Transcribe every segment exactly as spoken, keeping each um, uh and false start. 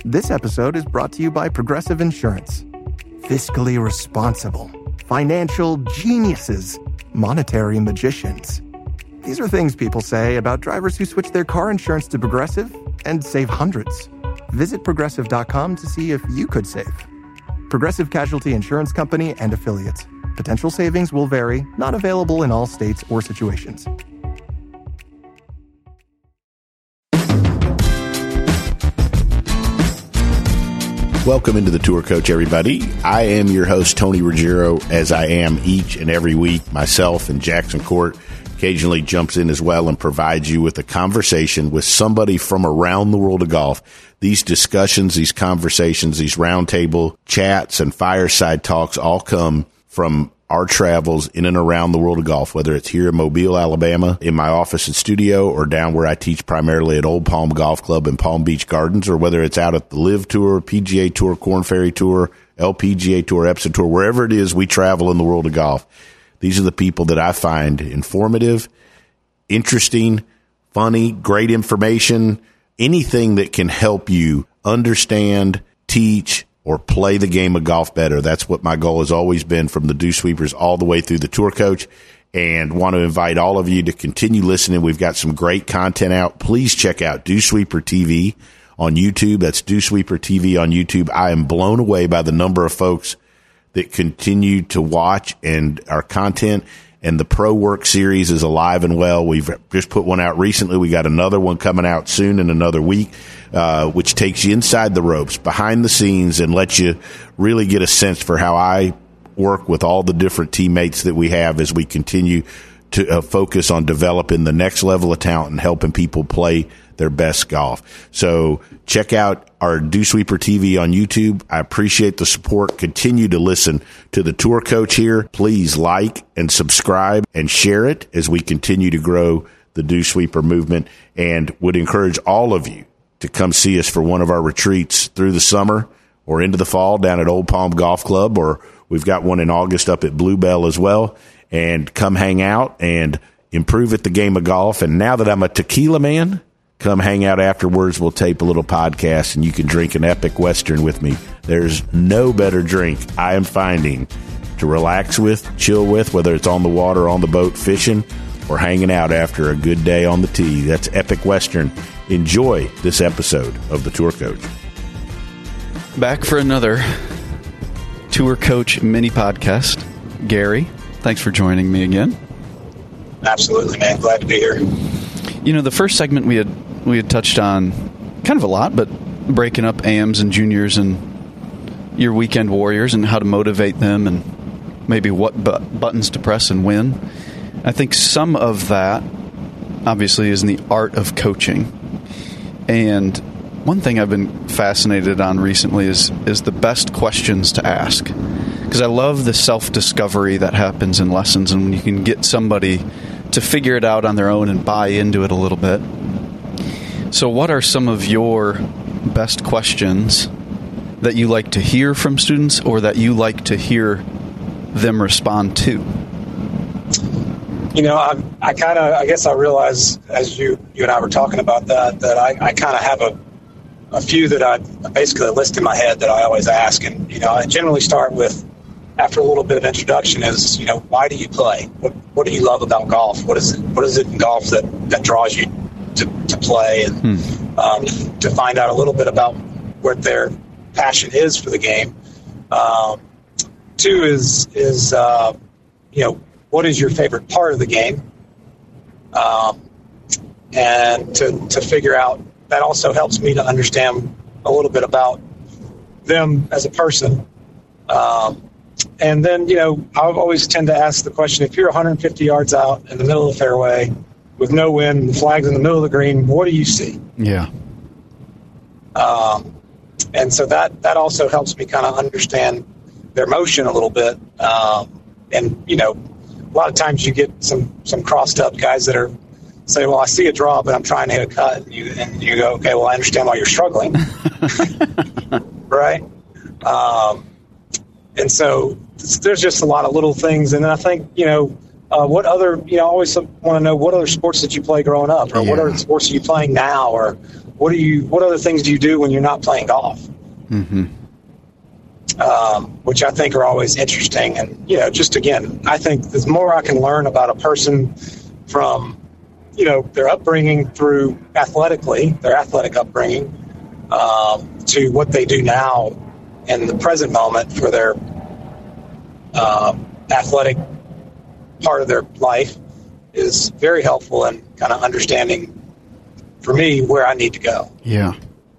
This episode is brought to you by Progressive Insurance. Fiscally responsible, financial geniuses, monetary magicians. These are things people say about drivers who switch their car insurance to Progressive and save hundreds. Visit progressive dot com to see if you could save. Progressive Casualty Insurance Company and Affiliates. Potential savings will vary, not available in all states or situations. Welcome into the Tour Coach, everybody. I am your host, Tony Ruggiero, as I am each and every week. Myself and Jackson Court occasionally jumps in as well and provides you with a conversation with somebody from around the world of golf. These discussions, these conversations, these roundtable chats and fireside talks all come from our travels in and around the world of golf, whether it's here in Mobile, Alabama, in my office and studio, or down where I teach primarily at Old Palm Golf Club in Palm Beach Gardens, or whether it's out at the Live Tour, P G A Tour, Korn Ferry Tour, L P G A Tour, Epson Tour, wherever it is we travel in the world of golf. These are the people that I find informative, interesting, funny, great information, anything that can help you understand, teach, or play the game of golf better. That's what my goal has always been, from the Dew Sweepers all the way through the Tour Coach, and want to invite all of you to continue listening. We've got some great content out. Please check out Dew Sweeper T V on YouTube. That's Dew Sweeper T V on YouTube. I am blown away by the number of folks that continue to watch and our content. And the Pro Work series is alive and well. We've just put one out recently. We got another one coming out soon in another week, uh, which takes you inside the ropes, behind the scenes, and lets you really get a sense for how I work with all the different teammates that we have as we continue to uh, focus on developing the next level of talent and helping people play their best golf. So check out our Dew Sweeper T V on YouTube. I appreciate the support. Continue to listen to the Tour Coach here. Please like and subscribe and share it as we continue to grow the Dew Sweeper movement, and would encourage all of you to come see us for one of our retreats through the summer or into the fall down at Old Palm Golf Club, or we've got one in August up at Bluebell as well. And come hang out and improve at the game of golf. And now that I'm a tequila man, come hang out afterwards. We'll tape a little podcast and you can drink an Epic Western with me. There's no better drink I am finding to relax with, chill with, whether it's on the water, on the boat, fishing, or hanging out after a good day on the tee. That's Epic Western. Enjoy this episode of the Tour Coach. Back for another Tour Coach mini podcast. Gary, thanks for joining me again. Absolutely, man. Glad to be here. You know, the first segment we had we had touched on kind of a lot, but breaking up A Ms and juniors and your weekend warriors and how to motivate them and maybe what bu- buttons to press and win. I think some of that, obviously, is in the art of coaching. And one thing I've been fascinated on recently is is the best questions to ask. Because I love the self-discovery that happens in lessons, and when you can get somebody to figure it out on their own and buy into it a little bit. So what are some of your best questions that you like to hear from students, or that you like to hear them respond to? You know, I, I kind of, I guess I realize as you, you and I were talking about that, that I, I kind of have a, a few that I basically list in my head that I always ask. And, you know, I generally start with, after a little bit of introduction, is, you know, why do you play? What what do you love about golf? What is it, what is it in golf that, that draws you to, to play? And hmm. um, to find out a little bit about what their passion is for the game. Um, two is, is uh, you know, what is your favorite part of the game? Um, and to, to figure out, that also helps me to understand a little bit about them as a person. Um, and then, you know, I always tend to ask the question, if you're one hundred fifty yards out in the middle of the fairway with no wind, flags in the middle of the green, what do you see? Yeah. Um, and so that, that also helps me kind of understand their motion a little bit. Um, and, you know, a lot of times you get some, some crossed up guys that are say, well, I see a draw, but I'm trying to hit a cut. And you, and you go, okay, well, I understand why you're struggling. Right? Um, and so there's just a lot of little things. And then I think, you know, uh, what other, you know, I always want to know what other sports did you play growing up, or yeah. what other sports are you playing now, or what do you, what other things do you do when you're not playing golf? Mm-hmm. Um, which I think are always interesting. And, you know, just again, I think the more I can learn about a person from, you know, their upbringing through athletically, their athletic upbringing, um, to what they do now in the present moment for their uh, athletic part of their life is very helpful in kind of understanding, for me, where I need to go. Yeah.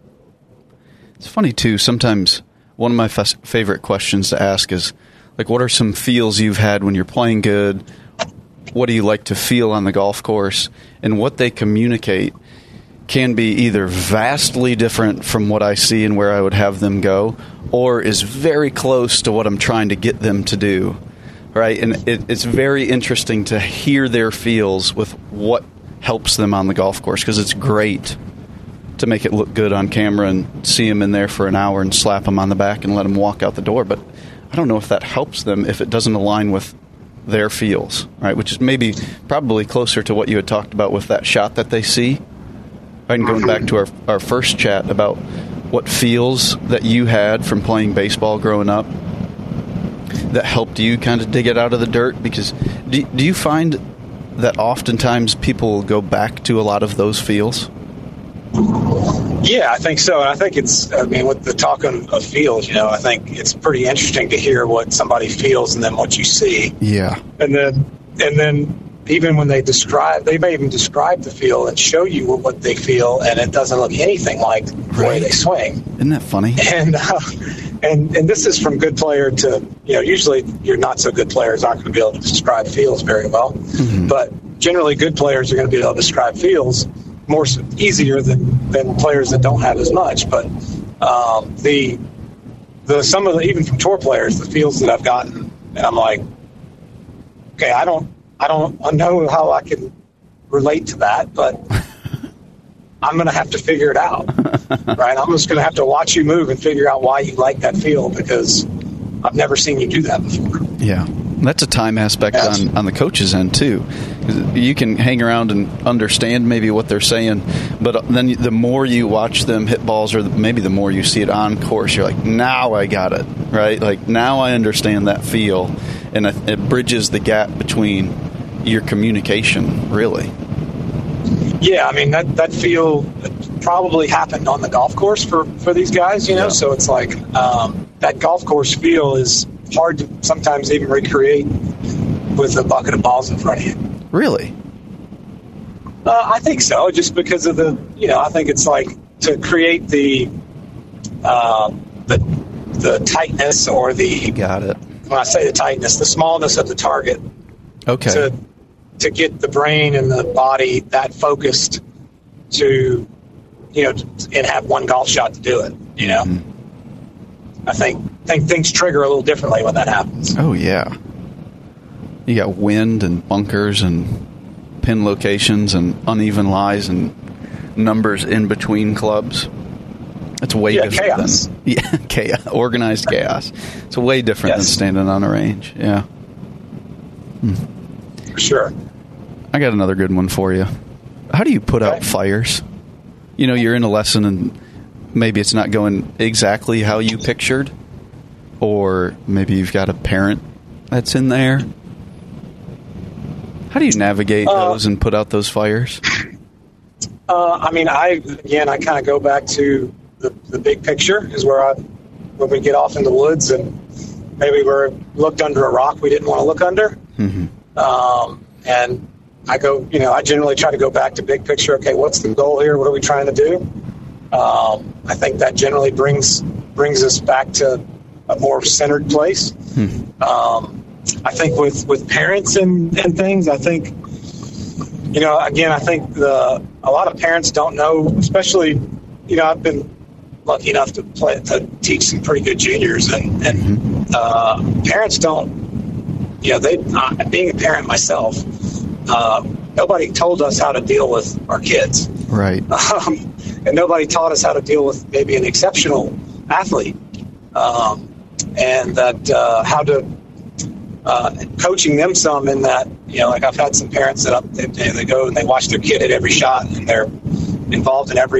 It's funny, too, sometimes one of my f- favorite questions to ask is, like, what are some feels you've had when you're playing good? What do you like to feel on the golf course? And what they communicate can be either vastly different from what I see and where I would have them go, or is very close to what I'm trying to get them to do, right? And it, it's very interesting to hear their feels with what helps them on the golf course, because it's great to make it look good on camera and see them in there for an hour and slap them on the back and let them walk out the door. But I don't know if that helps them if it doesn't align with their feels, right? Which is maybe probably closer to what you had talked about with that shot that they see. Right, and going back to our, our first chat about what feels that you had from playing baseball growing up that helped you kind of dig it out of the dirt. Because do, do you find that oftentimes people will go back to a lot of those feels? Yeah, I think so. And I think it's, I mean, with the talking of feels, you know, I think it's pretty interesting to hear what somebody feels and then what you see. Yeah. And then, and then even when they describe, they may even describe the feel and show you what, what they feel, and it doesn't look anything like the right. way they swing. Isn't that funny? And, uh, and, and this is from good player to, you know, usually your not so good players aren't going to be able to describe feels very well, mm-hmm. but generally good players are going to be able to describe feels more easier than, than players that don't have as much. But um, the the some of the, even from tour players, the feels that I've gotten, and I'm like, okay, I don't I don't know how I can relate to that, but I'm going to have to figure it out, right? I'm just going to have to watch you move and figure out why you like that feel, because I've never seen you do that before. Yeah. That's a time aspect Yes. on, on the coach's end, too. You can hang around and understand maybe what they're saying, but then the more you watch them hit balls, or maybe the more you see it on course, you're like, now I got it, right? Like, now I understand that feel, and it, it bridges the gap between your communication, really. Yeah, I mean, that, that feel probably happened on the golf course for, for these guys, you know? Yeah. So it's like um, that golf course feel is hard to sometimes even recreate with a bucket of balls in front of you. Really? Uh, I think so, just because of the, you know, I think it's like to create the uh, the the tightness or the... Got it. When I say the tightness, the smallness of the target. Okay. To, to get the brain and the body that focused to, you know, and have one golf shot to do it, you know? Mm-hmm. I think think things trigger a little differently when that happens. Oh, yeah. You got wind and bunkers and pin locations and uneven lies and numbers in between clubs. It's way yeah, different chaos. than yeah, chaos, organized chaos. It's way different yes. than standing on a range. Yeah. Hmm. For sure. I got another good one for you. How do you put okay. out fires? You know, you're in a lesson and maybe it's not going exactly how you pictured, or maybe you've got a parent that's in there. How do you navigate uh, those and put out those fires? Uh, I mean, I again, I kind of go back to the, the big picture is where I, when we get off in the woods and maybe we're looked under a rock we didn't want to look under. Mm-hmm. Um, and I go, you know, I generally try to go back to big picture. Okay, what's the goal here? What are we trying to do? Um, I think that generally brings brings us back to a more centered place. Hmm. Um, I think with, with parents and, and things, I think, you know, again, I think the a lot of parents don't know, especially, you know, I've been lucky enough to play to teach some pretty good juniors, and, and mm-hmm. uh, parents don't, you know, they uh, being a parent myself, uh, nobody told us how to deal with our kids. Right. Um, and nobody taught us how to deal with maybe an exceptional athlete, um, and that uh, how to uh, coaching them some in that, you know, like I've had some parents that up, they, they go and they watch their kid hit every shot and they're involved in every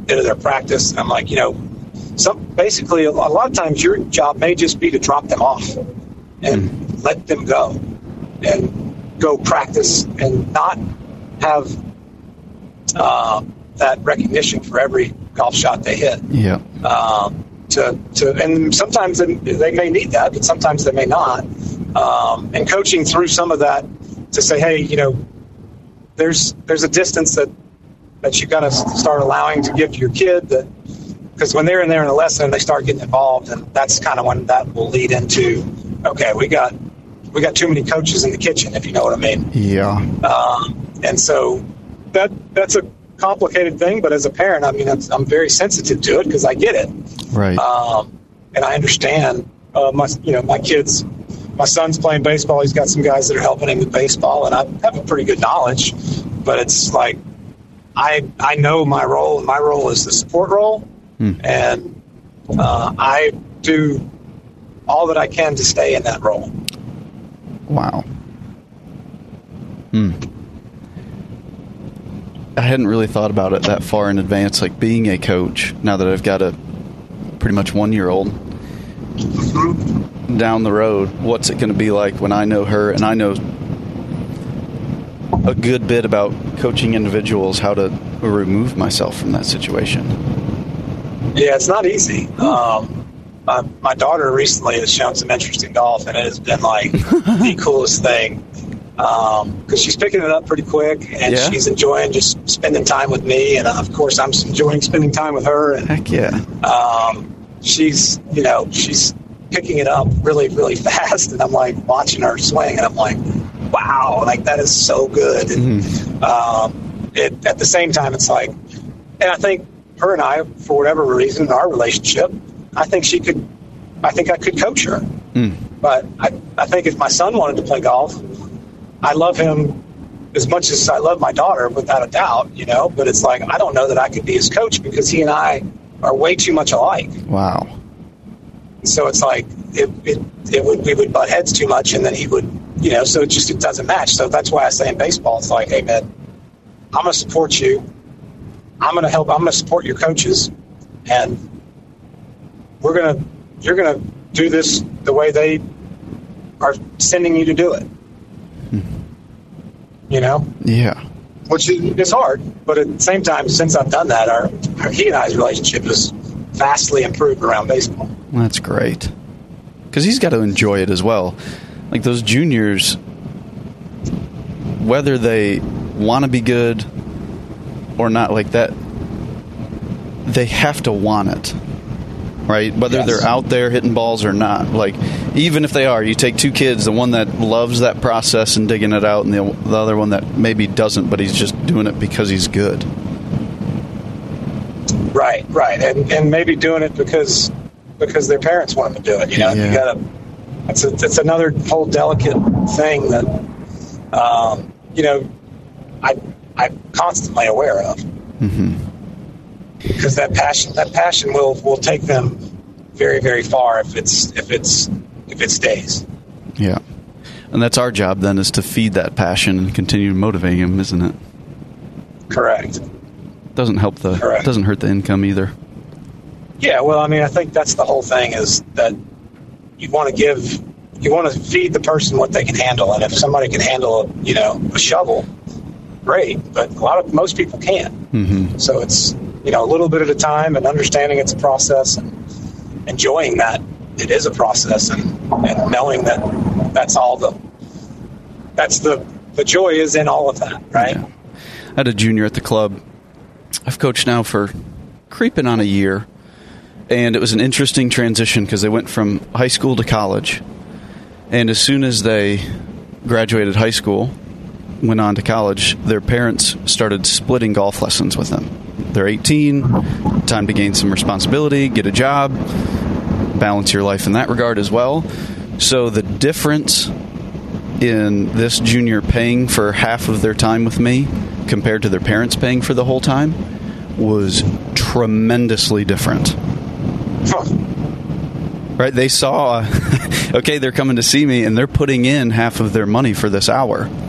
into their practice. And I'm like, you know, some basically a lot of times your job may just be to drop them off and mm. let them go and go practice and not have uh, that recognition for every golf shot they hit. Yeah. Um, to to and sometimes they, they may need that, but sometimes they may not. Um, and coaching through some of that to say, hey, you know, there's there's a distance that that you got to start allowing to give to your kid, that because when they're in there in a lesson, they start getting involved, and that's kind of when that will lead into, okay, we got we got too many coaches in the kitchen, if you know what I mean. Yeah. Um, and so that that's a complicated thing, but as a parent, I mean, I'm, I'm very sensitive to it because I get it. Right. Um, and I understand. Uh, my you know my kids. My son's playing baseball. He's got some guys that are helping him with baseball, and I have a pretty good knowledge. But it's like I I know my role, and my role is the support role, hmm. and uh, I do all that I can to stay in that role. Wow. Hmm. I hadn't really thought about it that far in advance, like being a coach, now that I've got a pretty much one-year-old. Mm-hmm. Down the road, what's it going to be like when I know her and I know a good bit about coaching individuals, how to remove myself from that situation? Yeah, it's not easy. Um, my, my daughter recently has shown some interesting golf, and it has been like the coolest thing because um, she's picking it up pretty quick, and yeah. she's enjoying just spending time with me, and of course I'm enjoying spending time with her. And, Heck yeah. Um, she's, you know, she's picking it up really, really fast, and I'm like watching her swing, and I'm like, wow, like that is so good. And mm-hmm. um, it, at the same time, it's like, and I think her and I, for whatever reason in our relationship, I think she could, I think I could coach her. Mm. But I, I think if my son wanted to play golf, I love him as much as I love my daughter, without a doubt, you know, but it's like, I don't know that I could be his coach because he and I are way too much alike. Wow. So it's like it, it, it would we would butt heads too much, and then he would, you know. So it just it doesn't match. So that's why I say in baseball, it's like, hey man, I'm gonna support you. I'm gonna help. I'm gonna support your coaches, and we're gonna you're gonna do this the way they are sending you to do it. Hmm. You know. Yeah. Which is hard, but at the same time, since I've done that, our, our he and I's relationship is vastly improved around baseball. That's great. Because he's got to enjoy it as well. Like those juniors, whether they want to be good or not, like that, they have to want it, right? Whether yes. they're out there hitting balls or not. Like, even if they are, you take two kids, the one that loves that process and digging it out, and the, the other one that maybe doesn't, but he's just doing it because he's good. Right, right, and and maybe doing it because because their parents want them to do it. You know, yeah. you gotta. It's a, it's another whole delicate thing that, um, you know, I I'm constantly aware of. Mm-hmm. Because that passion, that passion will, will take them very, very far if it's if it's if it stays. Yeah, and that's our job then, is to feed that passion and continue motivating them, isn't it? Correct. Doesn't help the Correct. Doesn't hurt the income either. Yeah, well, I mean, I think that's the whole thing, is that you want to give, you want to feed the person what they can handle, and if somebody can handle, you know, a shovel, great. But a lot of most people can't. Mm-hmm. So it's, you know, a little bit at a time, and understanding it's a process, and enjoying that it is a process, and, and knowing that that's all the that's the the joy is in all of that, right? Yeah. I had a junior at the club. I've coached now for creeping on a year, and it was an interesting transition because they went from high school to college, and as soon as they graduated high school, went on to college, their parents started splitting golf lessons with them. They're eighteen, time to gain some responsibility, get a job, balance your life in that regard as well. So the difference in this junior paying for half of their time with me compared to their parents paying for the whole time was tremendously different. Huh. Right? They saw, okay, they're coming to see me, and they're putting in half of their money for this hour. Well,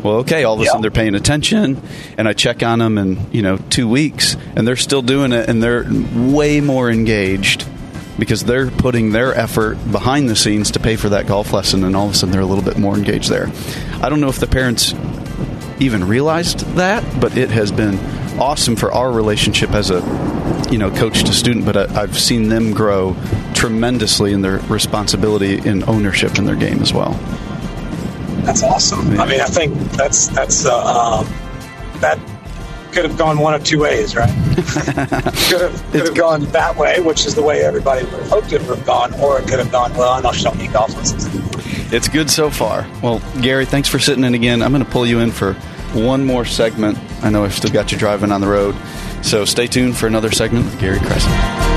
Well, okay, all of a Yep. sudden they're paying attention, and I check on them in, you know, two weeks, and they're still doing it, and they're way more engaged because they're putting their effort behind the scenes to pay for that golf lesson, and all of a sudden they're a little bit more engaged there. I don't know if the parents even realized that, but it has been awesome for our relationship as a, you know, coach to student, but I, I've seen them grow tremendously in their responsibility and ownership in their game as well. That's awesome. Yeah. I mean, I think that's that's uh, um, that could have gone one of two ways, right? could have could have gone that way, which is the way everybody would have hoped it would have gone, or it could have gone, well, I don't need golf lessons anymore. It's good so far. Well, Gary, thanks for sitting in again. I'm going to pull you in for one more segment. I know I've still got you driving on the road, so stay tuned for another segment with Gary Crescent.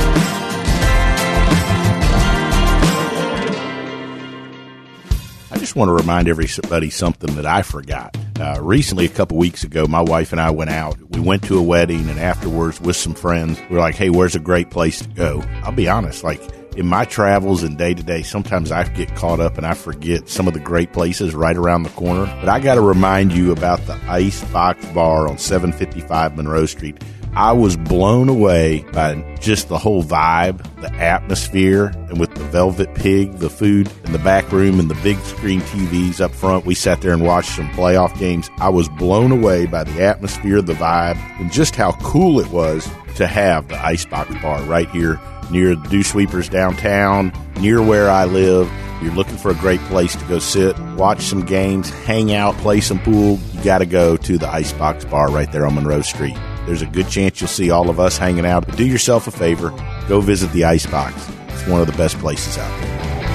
I just want to remind everybody something that I forgot. Uh, recently, a couple weeks ago, my wife and I went out. We went to a wedding, and afterwards with some friends, we were like, hey, where's a great place to go? I'll be honest, like in my travels and day-to-day, sometimes I get caught up and I forget some of the great places right around the corner. But I got to remind you about the Icebox Bar on seven fifty-five Monroe Street. I was blown away by just the whole vibe, the atmosphere, and with the Velvet Pig, the food in the back room, and the big screen T Vs up front. We sat there and watched some playoff games. I was blown away by the atmosphere, the vibe, and just how cool it was to have the Icebox Bar right here near the Dew Sweepers downtown, near where I live. You're looking for a great place to go sit, watch some games, hang out, play some pool, you got to go to the Icebox Bar right there on Monroe Street. There's a good chance you'll see all of us hanging out. But do yourself a favor, go visit the Icebox. It's one of the best places out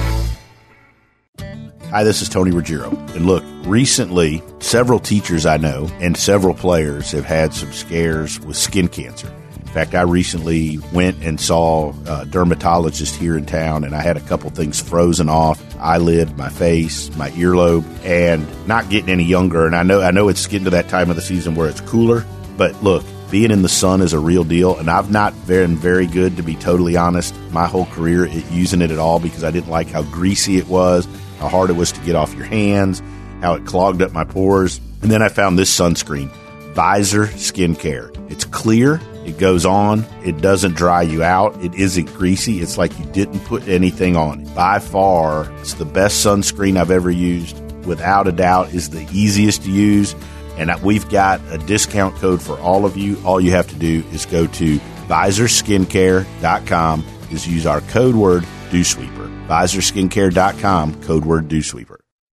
there. Hi, this is Tony Ruggiero. And look, recently, several teachers I know and several players have had some scares with skin cancer. In fact, I recently went and saw a dermatologist here in town, and I had a couple things frozen off, eyelid, my face, my earlobe, and not getting any younger. And I know I know it's getting to that time of the season where it's cooler, but look, being in the sun is a real deal, and I've not been very good, to be totally honest, my whole career at using it at all because I didn't like how greasy it was, how hard it was to get off your hands, how it clogged up my pores. And then I found this sunscreen, Visor Skin Care. It's clear. It goes on. It doesn't dry you out. It isn't greasy. It's like you didn't put anything on it. By far, it's the best sunscreen I've ever used. Without a doubt, is the easiest to use. And we've got a discount code for all of you. All you have to do is go to visor skincare dot com. Is use our code word Dew Sweeper. visor skincare dot com, code word Dew Sweeper.